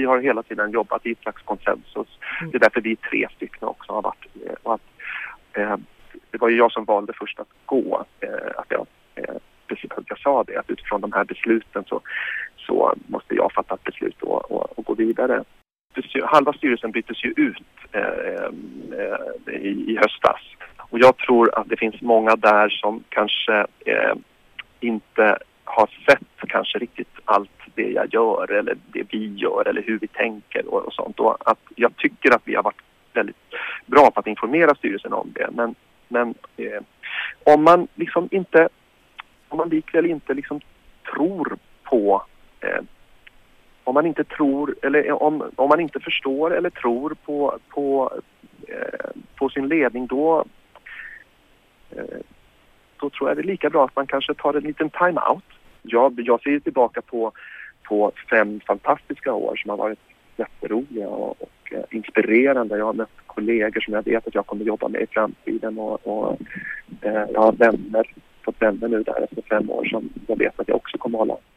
vi har hela tiden jobbat i ett slags konsensus. Det är därför vi 3 stycken också har varit. Och att, det var ju jag som valde först att gå. Precis som jag sa det, att utifrån de här besluten så måste jag fatta ett beslut och gå vidare. Halva styrelsen byttes ju ut i höstas. Och jag tror att det finns många där som kanske inte har sett kanske riktigt allt det jag gör eller det vi gör eller hur vi tänker och sånt. Och att jag tycker att vi har varit väldigt bra på att informera styrelsen om det. Men om man liksom inte, om man likväl inte liksom tror på, om man inte tror eller om man inte förstår eller tror på sin ledning, då tror jag det är lika bra att man kanske tar en liten time-out. Jag ser tillbaka på 5 fantastiska år som har varit jätteroliga och inspirerande. Jag har mött kollegor som jag vet att jag kommer jobba med i framtiden och jag har fått vänner nu där efter 5 år som jag vet att jag också kommer hålla